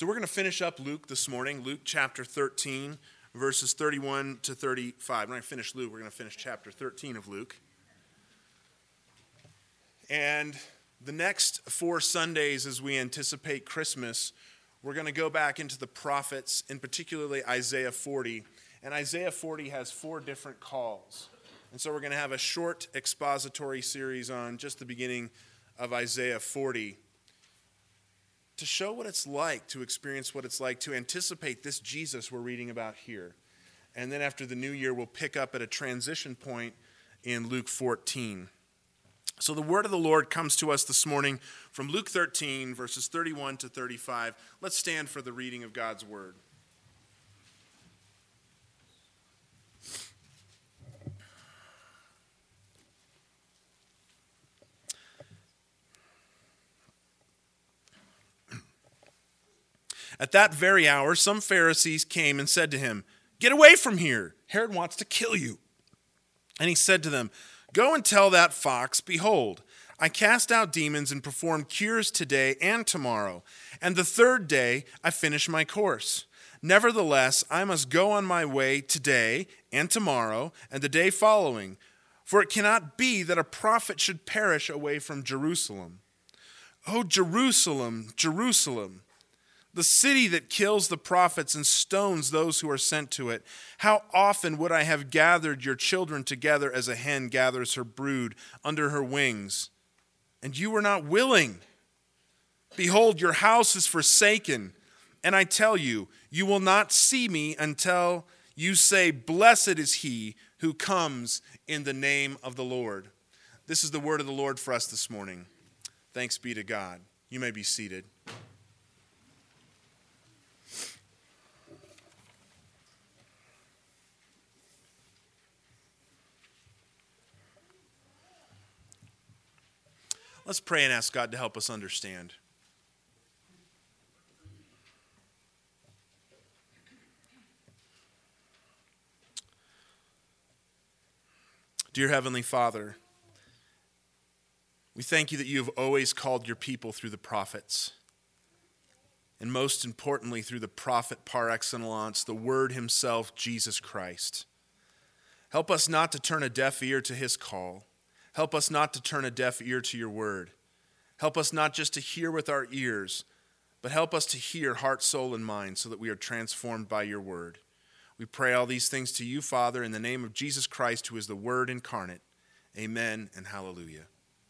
So we're going to finish up Luke this morning, Luke chapter 13, verses 31 to 35. When I finish Luke, we're going to finish chapter 13 of Luke. And the next 4 Sundays as we anticipate Christmas, we're going to go back into the prophets, and particularly Isaiah 40. And Isaiah 40 has 4 different calls. And so we're going to have a short expository series on just the beginning of Isaiah 40 to show what it's like, to experience what it's like, to anticipate this Jesus we're reading about here. And then after the new year, we'll pick up at a transition point in Luke 14. So the word of the Lord comes to us this morning from Luke 13, verses 31 to 35. Let's stand for the reading of God's word. At that very hour, some Pharisees came and said to him, "Get away from here. Herod wants to kill you." And he said to them, "Go and tell that fox, behold, I cast out demons and perform cures today and tomorrow, and the 3rd day I finish my course. Nevertheless, I must go on my way today and tomorrow and the day following, for it cannot be that a prophet should perish away from Jerusalem. O Jerusalem, Jerusalem, the city that kills the prophets and stones those who are sent to it. How often would I have gathered your children together as a hen gathers her brood under her wings, and you were not willing. Behold, your house is forsaken, and I tell you, you will not see me until you say, 'Blessed is he who comes in the name of the Lord.'" This is the word of the Lord for us this morning. Thanks be to God. You may be seated. Let's pray and ask God to help us understand. Dear Heavenly Father, we thank you that you have always called your people through the prophets, and most importantly through the prophet par excellence, the Word himself, Jesus Christ. Help us not to turn a deaf ear to his call. Help us not to turn a deaf ear to your word. Help us not just to hear with our ears, but help us to hear heart, soul, and mind so that we are transformed by your word. We pray all these things to you, Father, in the name of Jesus Christ, who is the Word incarnate. Amen and hallelujah.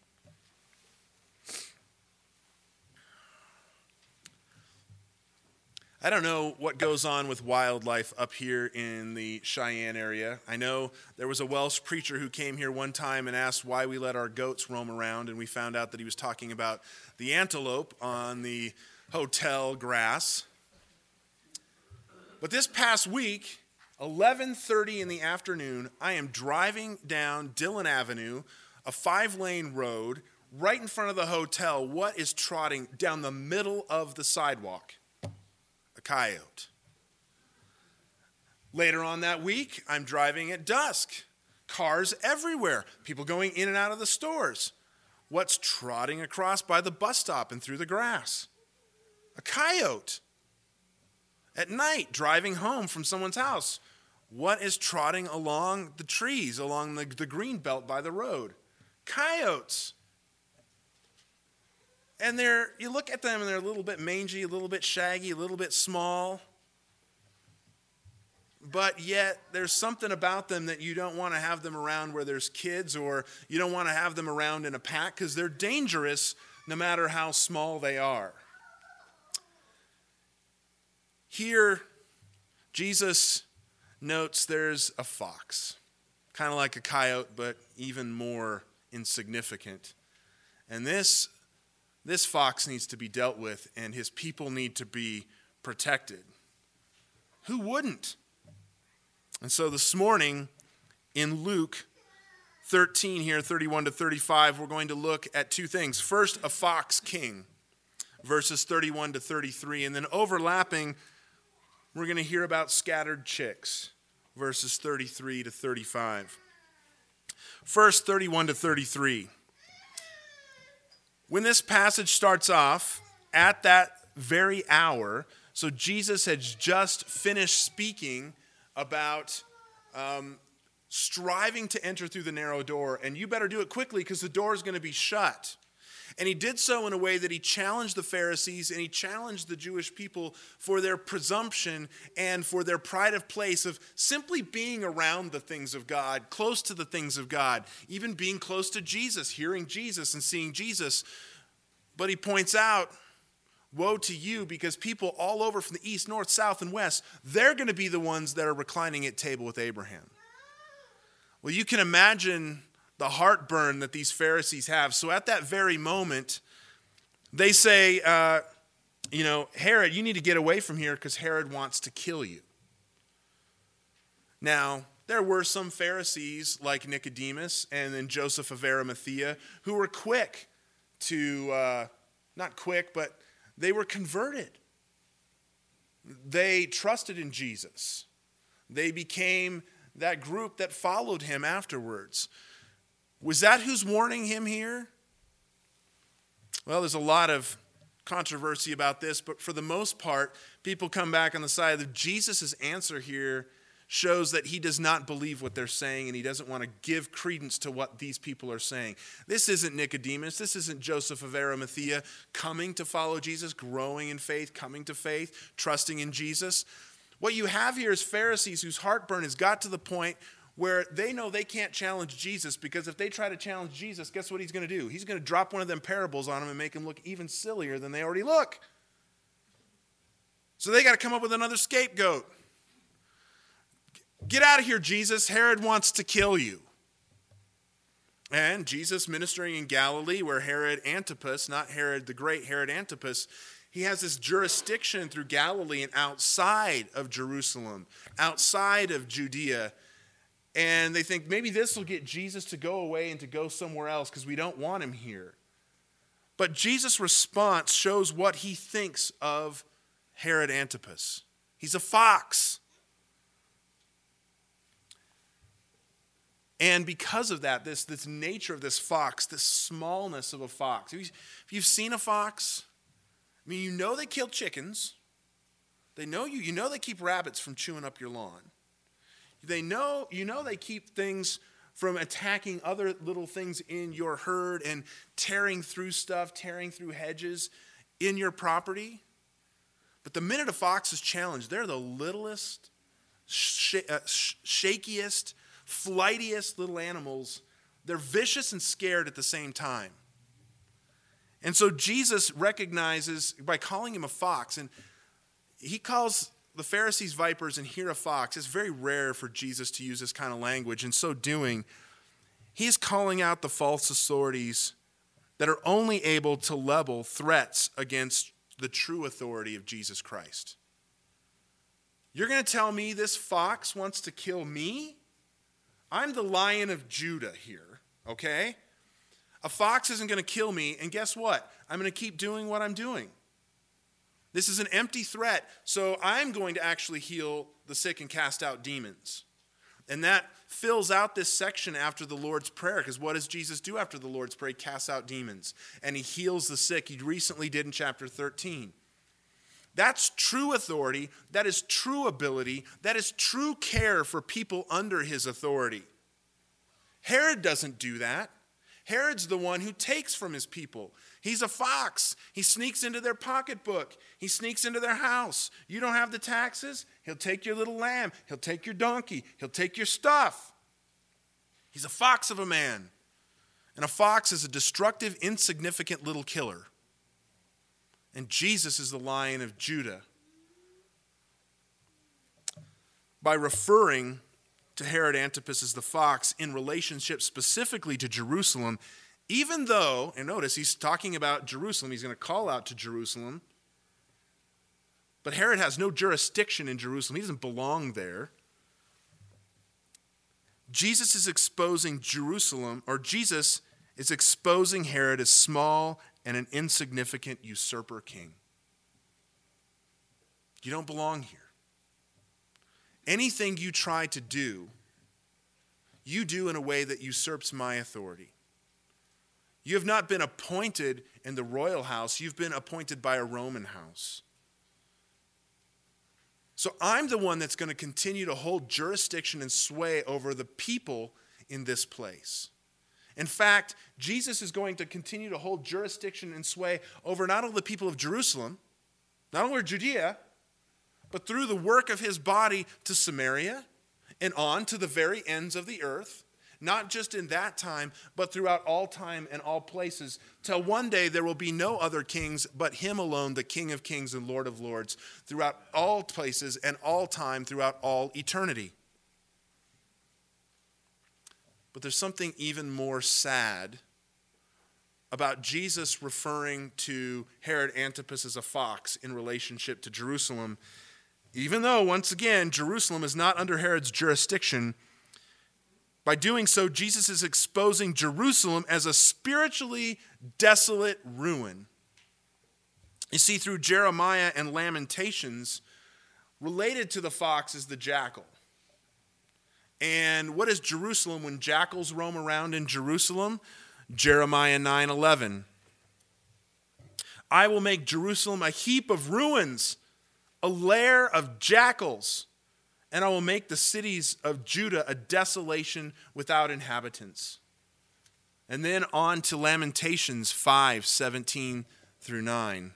I don't know what goes on with wildlife up here in the Cheyenne area. I know there was a Welsh preacher who came here one time and asked why we let our goats roam around, and we found out that he was talking about the antelope on the hotel grass. But this past week, 11:30 in the afternoon, I am driving down Dillon Avenue, a 5-lane road, right in front of the hotel. What is trotting down the middle of the sidewalk? A coyote. Later on that week, I'm driving at dusk. Cars everywhere. People going in and out of the stores. What's trotting across by the bus stop and through the grass? A coyote. At night, driving home from someone's house. What is trotting along the trees, along the green belt by the road? Coyotes. And you look at them and they're a little bit mangy, a little bit shaggy, a little bit small. But yet there's something about them that you don't want to have them around where there's kids, or you don't want to have them around in a pack because they're dangerous no matter how small they are. Here, Jesus notes there's a fox, kind of like a coyote, but even more insignificant. And this fox needs to be dealt with, and his people need to be protected. Who wouldn't? And so this morning in Luke 13 here, 31 to 35, we're going to look at 2 things. First, a fox king, verses 31 to 33, and then overlapping, we're going to hear about scattered chicks, verses 33 to 35. First, 31 to 33. When this passage starts off, at that very hour, So Jesus had just finished speaking about striving to enter through the narrow door, and you better do it quickly because the door is going to be shut. And he did so in a way that he challenged the Pharisees and he challenged the Jewish people for their presumption and for their pride of place of simply being around the things of God, close to the things of God, even being close to Jesus, hearing Jesus and seeing Jesus. But he points out, woe to you, because people all over from the east, north, south, and west, they're going to be the ones that are reclining at table with Abraham. Well, you can imagine the heartburn that these Pharisees have. So at that very moment, they say, Herod, you need to get away from here because Herod wants to kill you. Now, there were some Pharisees like Nicodemus and then Joseph of Arimathea who were quick to, not quick, but they were converted. They trusted in Jesus. They became that group that followed him afterwards. Was that who's warning him here? Well, there's a lot of controversy about this, but for the most part, people come back on the side of Jesus' answer here shows that he does not believe what they're saying and he doesn't want to give credence to what these people are saying. This isn't Nicodemus. This isn't Joseph of Arimathea coming to follow Jesus, growing in faith, coming to faith, trusting in Jesus. What you have here is Pharisees whose heartburn has got to the point where they know they can't challenge Jesus because if they try to challenge Jesus, guess what he's going to do? He's going to drop one of them parables on them and make them look even sillier than they already look. So they got to come up with another scapegoat. Get out of here, Jesus. Herod wants to kill you. And Jesus ministering in Galilee where Herod Antipas, not Herod the Great, Herod Antipas, he has this jurisdiction through Galilee and outside of Jerusalem, outside of Judea. And they think maybe this will get Jesus to go away and to go somewhere else because we don't want him here. But Jesus' response shows what he thinks of Herod Antipas. He's a fox. And because of that, this nature of this fox, this smallness of a fox. If you've seen a fox, I mean, you know they kill chickens. You know they keep rabbits from chewing up your lawn. They keep things from attacking other little things in your herd and tearing through stuff, tearing through hedges in your property. But the minute a fox is challenged, they're the littlest, shakiest, flightiest little animals. They're vicious and scared at the same time. And so Jesus recognizes by calling him a fox, and he calls the Pharisees vipers and here a fox. It's very rare for Jesus to use this kind of language. In so doing, he's calling out the false authorities that are only able to level threats against the true authority of Jesus Christ. You're going to tell me this fox wants to kill me? I'm the Lion of Judah here, okay? A fox isn't going to kill me, and guess what? I'm going to keep doing what I'm doing. This is an empty threat, so I'm going to actually heal the sick and cast out demons. And that fills out this section after the Lord's Prayer, because what does Jesus do after the Lord's Prayer? He casts out demons, and he heals the sick. He recently did in chapter 13. That's true authority. That is true ability. That is true care for people under his authority. Herod doesn't do that. Herod's the one who takes from his people. He's a fox. He sneaks into their pocketbook. He sneaks into their house. You don't have the taxes? He'll take your little lamb. He'll take your donkey. He'll take your stuff. He's a fox of a man. And a fox is a destructive, insignificant little killer. And Jesus is the Lion of Judah. By referring to Herod Antipas as the fox in relationship specifically to Jerusalem, even though, and notice he's talking about Jerusalem, he's going to call out to Jerusalem, but Herod has no jurisdiction in Jerusalem. He doesn't belong there. Jesus is exposing Jerusalem, or Jesus is exposing Herod as small and an insignificant usurper king. You don't belong here. Anything you try to do, you do in a way that usurps my authority. You have not been appointed in the royal house. You've been appointed by a Roman house. So I'm the one that's going to continue to hold jurisdiction and sway over the people in this place. In fact, Jesus is going to continue to hold jurisdiction and sway over not only the people of Jerusalem, not only Judea, but through the work of his body to Samaria and on to the very ends of the earth, not just in that time, but throughout all time and all places, till one day there will be no other kings but him alone, the King of kings and Lord of lords, throughout all places and all time, throughout all eternity. But there's something even more sad about Jesus referring to Herod Antipas as a fox in relationship to Jerusalem, even though, once again, Jerusalem is not under Herod's jurisdiction. By doing so, Jesus is exposing Jerusalem as a spiritually desolate ruin. You see, through Jeremiah and Lamentations, related to the fox is the jackal. And what is Jerusalem when jackals roam around in Jerusalem? Jeremiah 9:11. I will make Jerusalem a heap of ruins, a lair of jackals, and I will make the cities of Judah a desolation without inhabitants. And then on to Lamentations 5:17 through 9.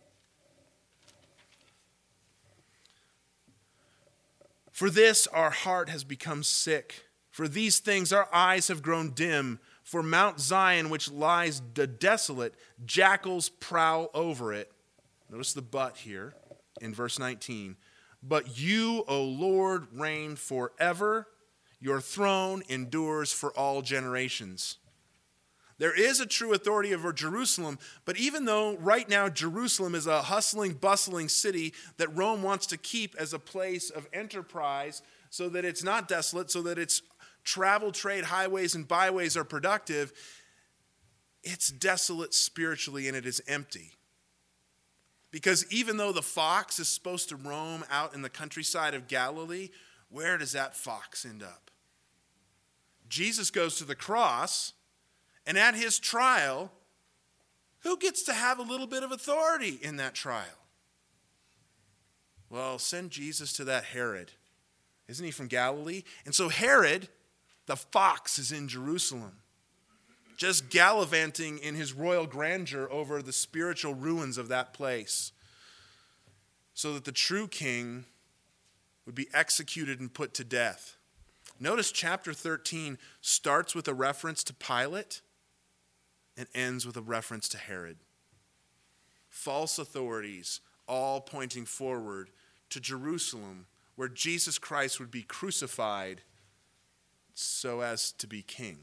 For this our heart has become sick. For these things our eyes have grown dim. For Mount Zion, which lies desolate, jackals prowl over it. Notice the but here in verse 19. But you, O Lord, reign forever. Your throne endures for all generations. There is a true authority over Jerusalem, but even though right now Jerusalem is a hustling, bustling city that Rome wants to keep as a place of enterprise so that it's not desolate, so that its travel, trade, highways, and byways are productive, it's desolate spiritually and it is empty. Because even though the fox is supposed to roam out in the countryside of Galilee, where does that fox end up? Jesus goes to the cross, and at his trial, who gets to have a little bit of authority in that trial? Well, send Jesus to that Herod. Isn't he from Galilee? And so Herod, the fox, is in Jerusalem, just gallivanting in his royal grandeur over the spiritual ruins of that place, so that the true king would be executed and put to death. Notice chapter 13 starts with a reference to Pilate and ends with a reference to Herod. False authorities, all pointing forward to Jerusalem, where Jesus Christ would be crucified so as to be king.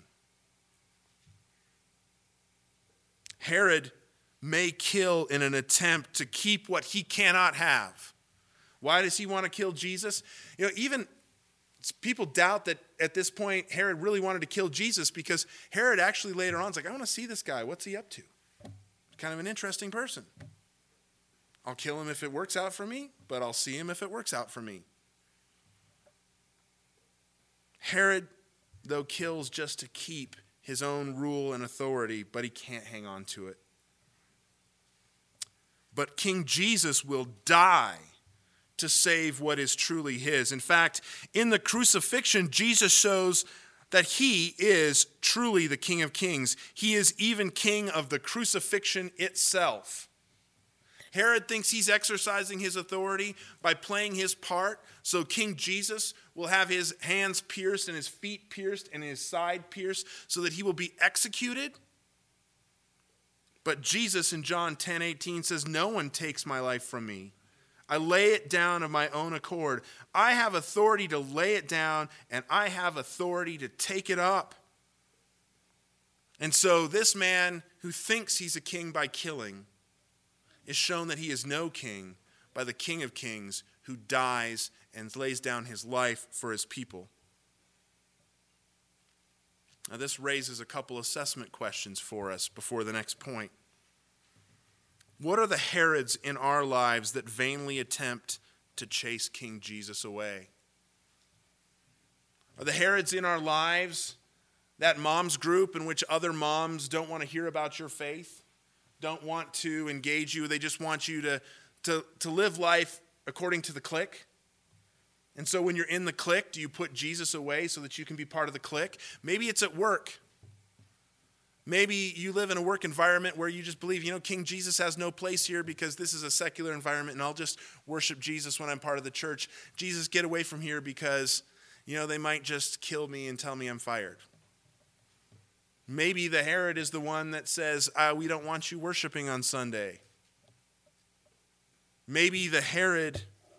Herod may kill in an attempt to keep what he cannot have. Why does he want to kill Jesus? Even people doubt that at this point Herod really wanted to kill Jesus, because Herod actually later on is like, I want to see this guy. What's he up to? Kind of an interesting person. I'll kill him if it works out for me, but I'll see him if it works out for me. Herod, though, kills just to keep his own rule and authority, but he can't hang on to it. But King Jesus will die to save what is truly his. In fact, in the crucifixion, Jesus shows that he is truly the King of Kings. He is even king of the crucifixion itself. Herod thinks he's exercising his authority by playing his part, so King Jesus will have his hands pierced and his feet pierced and his side pierced so that he will be executed. But Jesus in John 10:18 says, no one takes my life from me. I lay it down of my own accord. I have authority to lay it down, and I have authority to take it up. And so this man who thinks he's a king by killing is shown that he is no king by the King of Kings, who dies and lays down his life for his people. Now, this raises a couple assessment questions for us before the next point. What are the Herods in our lives that vainly attempt to chase King Jesus away? Are the Herods in our lives that mom's group in which other moms don't want to hear about your faith, don't want to engage you, they just want you to live life according to the clique? And so when you're in the clique, do you put Jesus away so that you can be part of the clique? Maybe it's at work. Maybe you live in a work environment where you just believe, King Jesus has no place here because this is a secular environment and I'll just worship Jesus when I'm part of the church. Jesus, get away from here because, they might just kill me and tell me I'm fired. Maybe the Herod is the one that says, we don't want you worshiping on Sunday. Maybe the Herod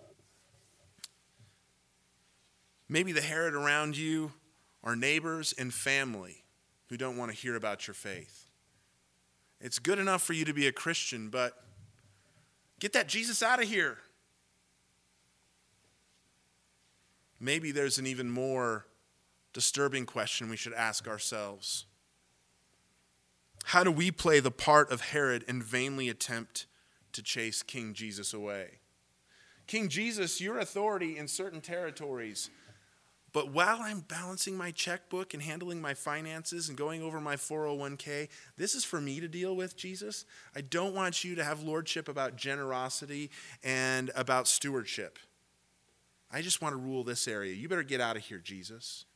around you are neighbors and family who don't want to hear about your faith. It's good enough for you to be a Christian, but get that Jesus out of here. Maybe there's an even more disturbing question we should ask ourselves. How do we play the part of Herod and vainly attempt to chase King Jesus away? King Jesus, your authority in certain territories. But while I'm balancing my checkbook and handling my finances and going over my 401k, this is for me to deal with, Jesus. I don't want you to have lordship about generosity and about stewardship. I just want to rule this area. You better get out of here, Jesus.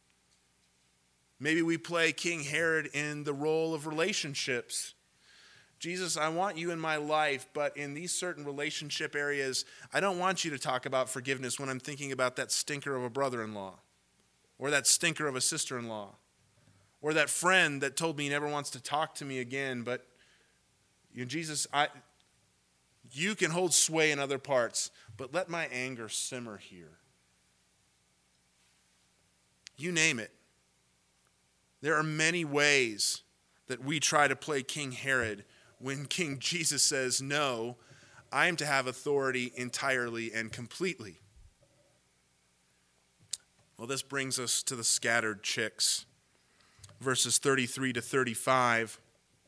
Maybe we play King Herod in the role of relationships. Jesus, I want you in my life, but in these certain relationship areas, I don't want you to talk about forgiveness when I'm thinking about that stinker of a brother-in-law, or that stinker of a sister-in-law, or that friend that told me he never wants to talk to me again. But Jesus, you can hold sway in other parts, but let my anger simmer here. You name it. There are many ways that we try to play King Herod when King Jesus says, no, I am to have authority entirely and completely. Well, this brings us to the scattered chicks. Verses 33 to 35.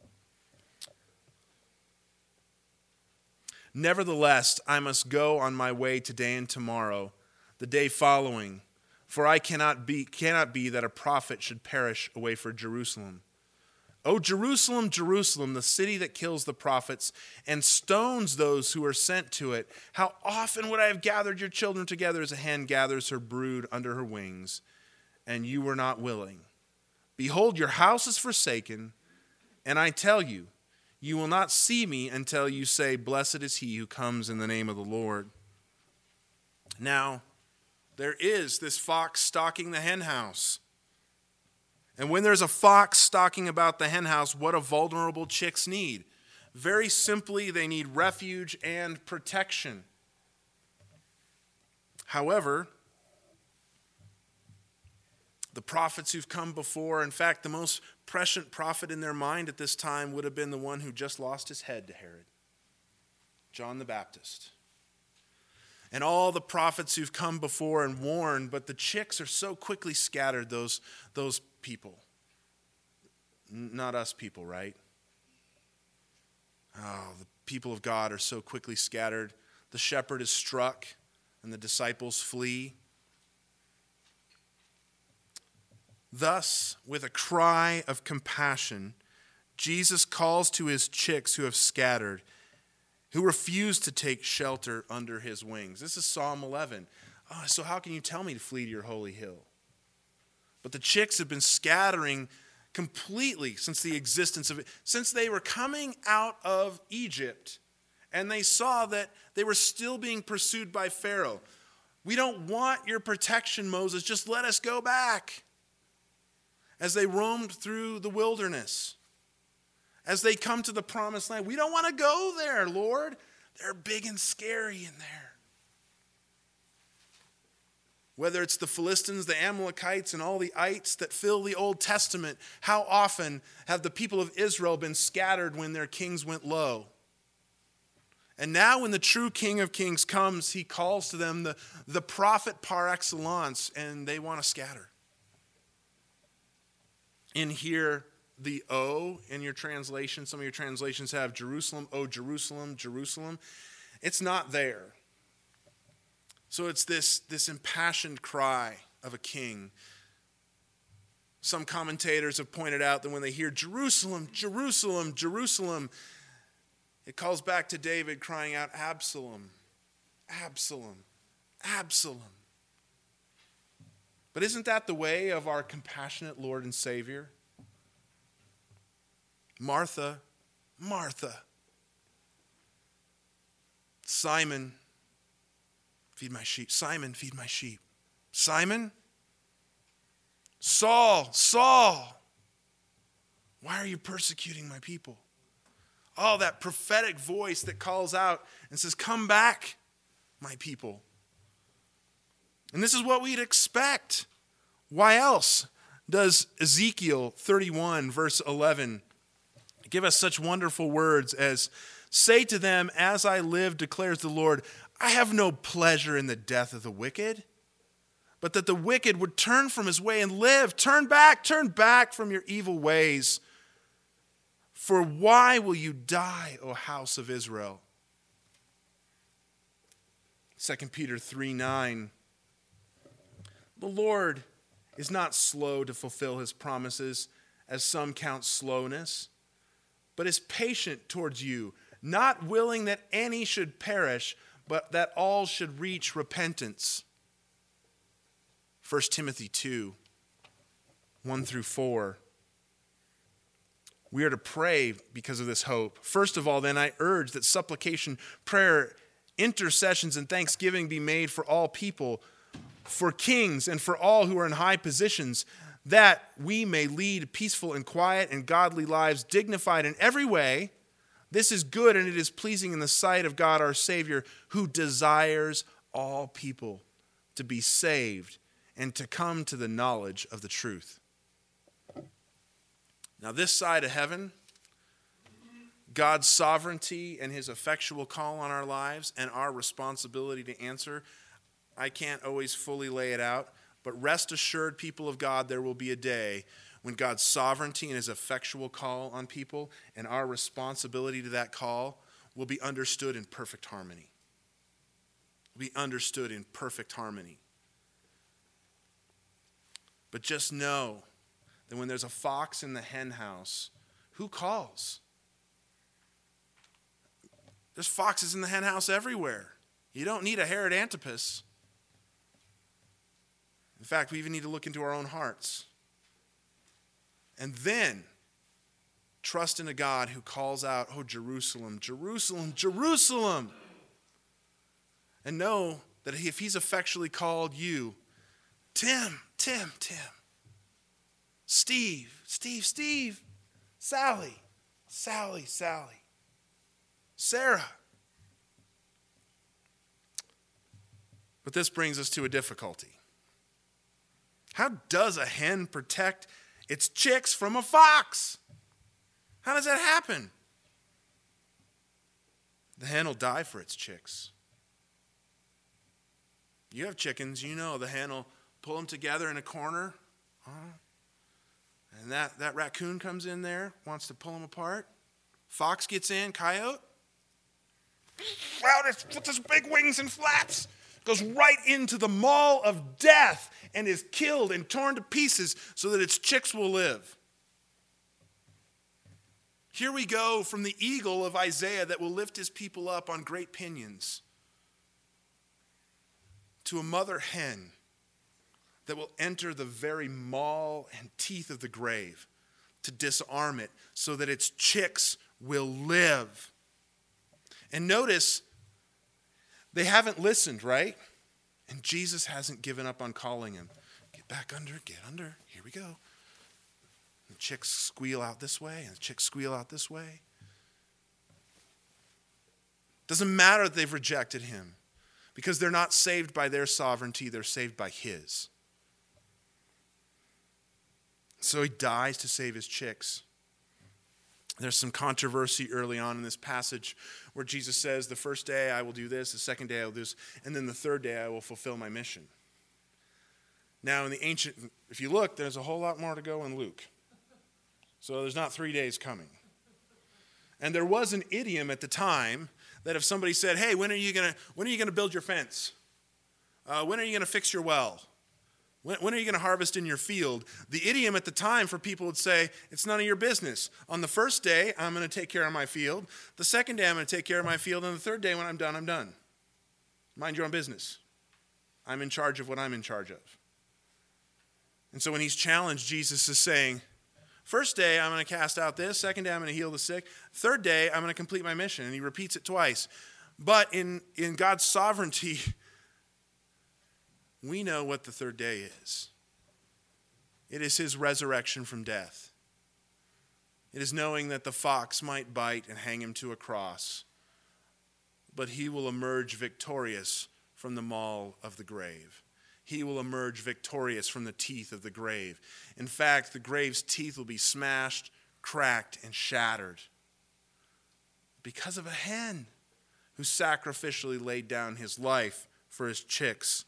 Nevertheless, I must go on my way today and tomorrow, the day following, for I cannot be that a prophet should perish away from Jerusalem. O Jerusalem, Jerusalem, the city that kills the prophets and stones those who are sent to it. How often would I have gathered your children together as a hen gathers her brood under her wings, and you were not willing. Behold, your house is forsaken, and I tell you, you will not see me until you say, blessed is he who comes in the name of the Lord. Now, there is this fox stalking the hen house. And when there's a fox stalking about the hen house, what do vulnerable chicks need? Very simply, they need refuge and protection. However, the prophets who've come before, in fact, the most prescient prophet in their mind at this time would have been the one who just lost his head to Herod, John the Baptist. And all the prophets who've come before and warned, but the chicks are so quickly scattered, those people. Not us people, right? Oh, the people of God are so quickly scattered. The shepherd is struck, and the disciples flee. Thus, with a cry of compassion, Jesus calls to his chicks who have scattered, who refuse to take shelter under his wings. This is Psalm 11. Oh, so how can you tell me to flee to your holy hill? But the chicks have been scattering completely since the existence of it, since they were coming out of Egypt, and they saw that they were still being pursued by Pharaoh. We don't want your protection, Moses. Just let us go back. As they roamed through the wilderness, as they come to the promised land, we don't want to go there, Lord. They're big and scary in there. Whether it's the Philistines, the Amalekites, and all the ites that fill the Old Testament, how often have the people of Israel been scattered when their kings went low? And now when the true King of Kings comes, he calls to them the prophet par excellence, and they want to scatter. In here, the O in your translation, some of your translations have Jerusalem, O Jerusalem, Jerusalem. It's not there. So it's this impassioned cry of a king. Some commentators have pointed out that when they hear Jerusalem, Jerusalem, Jerusalem, it calls back to David crying out, Absalom, Absalom, Absalom. But isn't that the way of our compassionate Lord and Savior? Martha, Martha. Simon, feed my sheep. Simon, feed my sheep. Simon, Saul, Saul, why are you persecuting my people? Oh, that prophetic voice that calls out and says, come back, my people. And this is what we'd expect. Why else does Ezekiel 31, verse 11, give us such wonderful words as, say to them, as I live, declares the Lord, I have no pleasure in the death of the wicked, but that the wicked would turn from his way and live. Turn back from your evil ways. For why will you die, O house of Israel? 2 Peter 3:9. The Lord is not slow to fulfill his promises, as some count slowness, but is patient towards you, not willing that any should perish, but that all should reach repentance. 1 Timothy 2, 1 through 4. We are to pray because of this hope. First of all, then, I urge that supplication, prayer, intercessions, and thanksgiving be made for all people, for kings and for all who are in high positions, that we may lead peaceful and quiet and godly lives, dignified in every way. This is good and it is pleasing in the sight of God our Savior, who desires all people to be saved and to come to the knowledge of the truth. Now, this side of heaven, God's sovereignty and his effectual call on our lives and our responsibility to answer, I can't always fully lay it out, but rest assured, people of God, there will be a day when God's sovereignty and his effectual call on people and our responsibility to that call will be understood in perfect harmony. Will be understood in perfect harmony. But just know that when there's a fox in the hen house, who calls? There's foxes in the hen house everywhere. You don't need a Herod Antipas. In fact, we even need to look into our own hearts. And then trust in a God who calls out, oh, Jerusalem, Jerusalem, Jerusalem. And know that if he's effectually called you, Tim, Steve, Sally, Sarah. But this brings us to a difficulty. How does a hen protect its chicks from a fox? How does that happen? The hen will die for its chicks. You have chickens, you know the hen will pull them together in a corner. And that raccoon comes in there, wants to pull them apart. Fox gets in, coyote. Wow, with his big wings and flaps. Goes right into the maw of death and is killed and torn to pieces so that its chicks will live. Here we go from the eagle of Isaiah that will lift his people up on great pinions to a mother hen that will enter the very maw and teeth of the grave to disarm it so that its chicks will live. And notice, they haven't listened, right? And Jesus hasn't given up on calling him. Get back under, get under, here we go. The chicks squeal out this way, and the chicks squeal out this way. Doesn't matter that they've rejected him, because they're not saved by their sovereignty, they're saved by his. So he dies to save his chicks. There's some controversy early on in this passage where Jesus says, the first day I will do this, the second day I will do this, and then the third day I will fulfill my mission. Now in the ancient, if you look, there's a whole lot more to go in Luke. So there's not 3 days coming. And there was an idiom at the time that if somebody said, hey, when are you gonna build your fence? When are you gonna fix your well? When are you going to harvest in your field? The idiom at the time for people would say, it's none of your business. On the first day, I'm going to take care of my field. The second day, I'm going to take care of my field. And the third day, when I'm done, I'm done. Mind your own business. I'm in charge of what I'm in charge of. And so when he's challenged, Jesus is saying, first day, I'm going to cast out this. Second day, I'm going to heal the sick. Third day, I'm going to complete my mission. And he repeats it twice. But in God's sovereignty, we know what the third day is. It is his resurrection from death. It is knowing that the fox might bite and hang him to a cross, but he will emerge victorious from the maw of the grave. He will emerge victorious from the teeth of the grave. In fact, the grave's teeth will be smashed, cracked, and shattered because of a hen who sacrificially laid down his life for his chicks.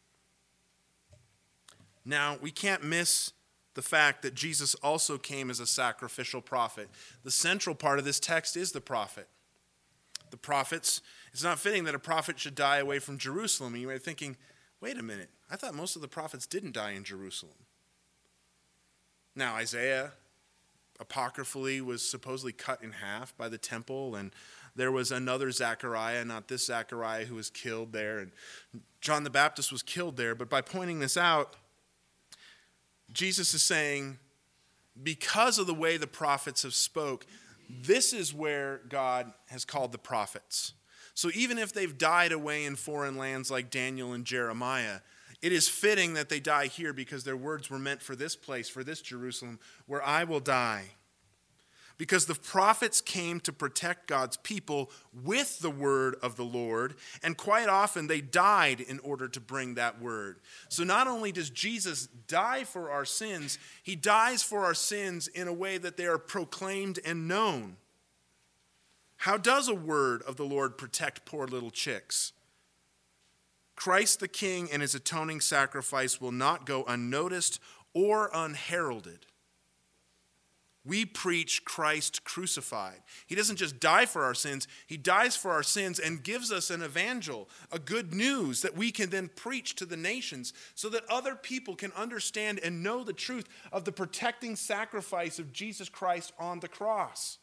Now, we can't miss the fact that Jesus also came as a sacrificial prophet. The central part of this text is the prophet. The prophets, it's not fitting that a prophet should die away from Jerusalem. And you might be thinking, wait a minute, I thought most of the prophets didn't die in Jerusalem. Now, Isaiah, apocryphally, was supposedly cut in half by the temple, and there was another Zechariah, not this Zechariah, who was killed there, and John the Baptist was killed there. But by pointing this out, Jesus is saying, because of the way the prophets have spoke, this is where God has called the prophets. So even if they've died away in foreign lands like Daniel and Jeremiah, it is fitting that they die here because their words were meant for this place, for this Jerusalem, where I will die. Because the prophets came to protect God's people with the word of the Lord, and quite often they died in order to bring that word. So not only does Jesus die for our sins, he dies for our sins in a way that they are proclaimed and known. How does a word of the Lord protect poor little chicks? Christ the King and his atoning sacrifice will not go unnoticed or unheralded. We preach Christ crucified. He doesn't just die for our sins, he dies for our sins and gives us an evangel, a good news that we can then preach to the nations so that other people can understand and know the truth of the protecting sacrifice of Jesus Christ on the cross.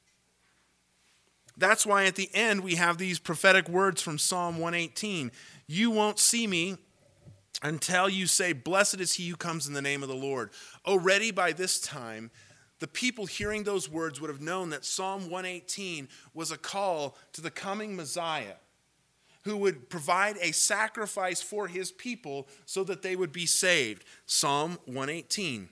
That's why at the end we have these prophetic words from Psalm 118. You won't see me until you say, blessed is he who comes in the name of the Lord. Already by this time, the people hearing those words would have known that Psalm 118 was a call to the coming Messiah who would provide a sacrifice for his people so that they would be saved. Psalm 118.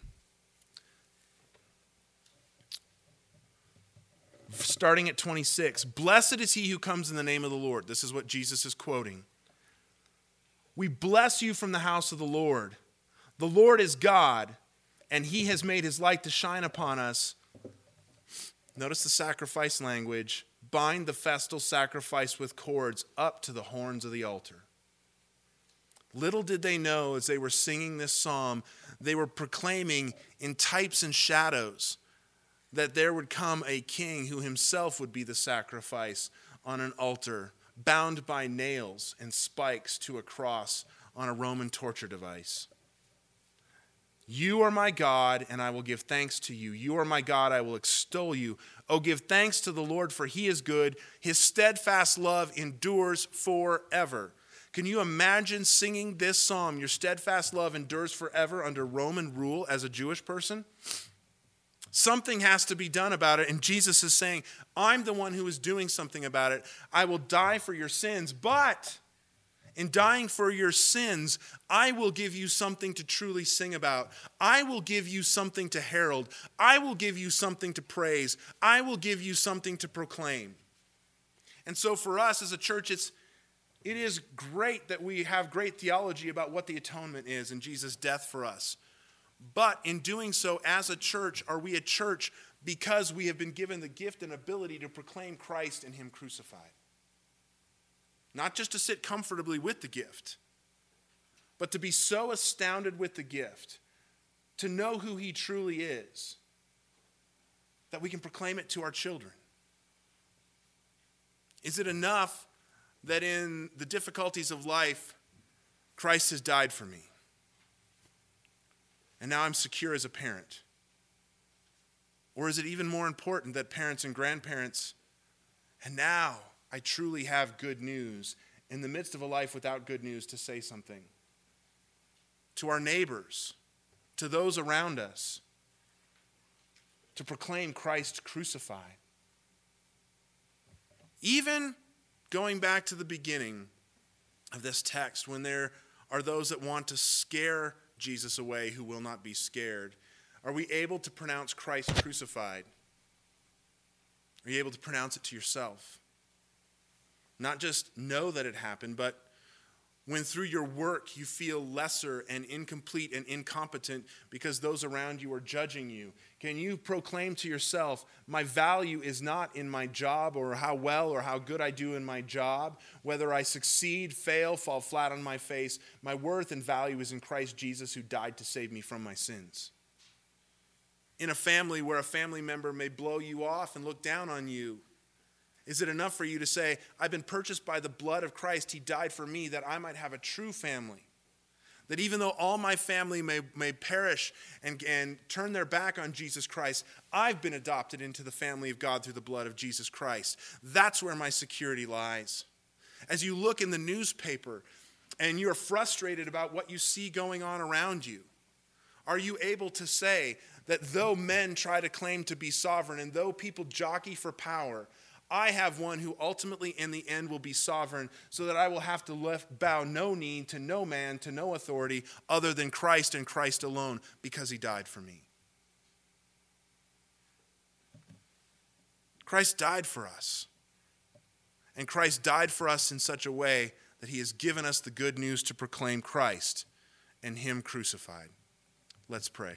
Starting at 26. Blessed is he who comes in the name of the Lord. This is what Jesus is quoting. We bless you from the house of the Lord. The Lord is God, and he has made his light to shine upon us. Notice the sacrifice language. Bind the festal sacrifice with cords up to the horns of the altar. Little did they know as they were singing this psalm, they were proclaiming in types and shadows that there would come a king who himself would be the sacrifice on an altar, bound by nails and spikes to a cross on a Roman torture device. You are my God, and I will give thanks to you. You are my God, I will extol you. Oh, give thanks to the Lord, for he is good. His steadfast love endures forever. Can you imagine singing this psalm, your steadfast love endures forever, under Roman rule as a Jewish person? Something has to be done about it, and Jesus is saying, I'm the one who is doing something about it. I will die for your sins, but in dying for your sins, I will give you something to truly sing about. I will give you something to herald. I will give you something to praise. I will give you something to proclaim. And so for us as a church, it is great that we have great theology about what the atonement is and Jesus' death for us. But in doing so, as a church, are we a church because we have been given the gift and ability to proclaim Christ and him crucified? Not just to sit comfortably with the gift, but to be so astounded with the gift, to know who he truly is, that we can proclaim it to our children. Is it enough that in the difficulties of life, Christ has died for me? And now I'm secure as a parent? Or is it even more important that parents and grandparents, and now I truly have good news in the midst of a life without good news to say something? To our neighbors, to those around us to proclaim Christ crucified. Even going back to the beginning of this text, when there are those that want to scare Jesus away who will not be scared, are we able to pronounce Christ crucified? Are you able to pronounce it to yourself? Not just know that it happened, but when through your work you feel lesser and incomplete and incompetent because those around you are judging you, can you proclaim to yourself, my value is not in my job or how well or how good I do in my job. Whether I succeed, fail, fall flat on my face, my worth and value is in Christ Jesus who died to save me from my sins. In a family where a family member may blow you off and look down on you, is it enough for you to say, I've been purchased by the blood of Christ, he died for me, that I might have a true family? That even though all my family may perish and turn their back on Jesus Christ, I've been adopted into the family of God through the blood of Jesus Christ. That's where my security lies. As you look in the newspaper and you're frustrated about what you see going on around you, are you able to say that though men try to claim to be sovereign and though people jockey for power, I have one who ultimately in the end will be sovereign, so that I will have to bow no knee to no man, to no authority other than Christ and Christ alone, because he died for me. Christ died for us. And Christ died for us in such a way that he has given us the good news to proclaim Christ and him crucified. Let's pray.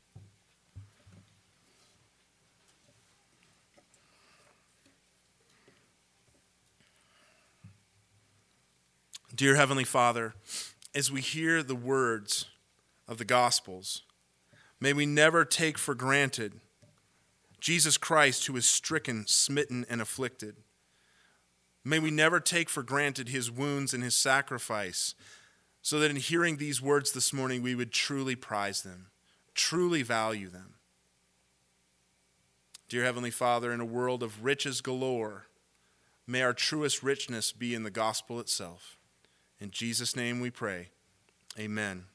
Dear Heavenly Father, as we hear the words of the Gospels, may we never take for granted Jesus Christ, who is stricken, smitten, and afflicted. May we never take for granted his wounds and his sacrifice, so that in hearing these words this morning, we would truly prize them, truly value them. Dear Heavenly Father, in a world of riches galore, may our truest richness be in the gospel itself. In Jesus' name we pray. Amen.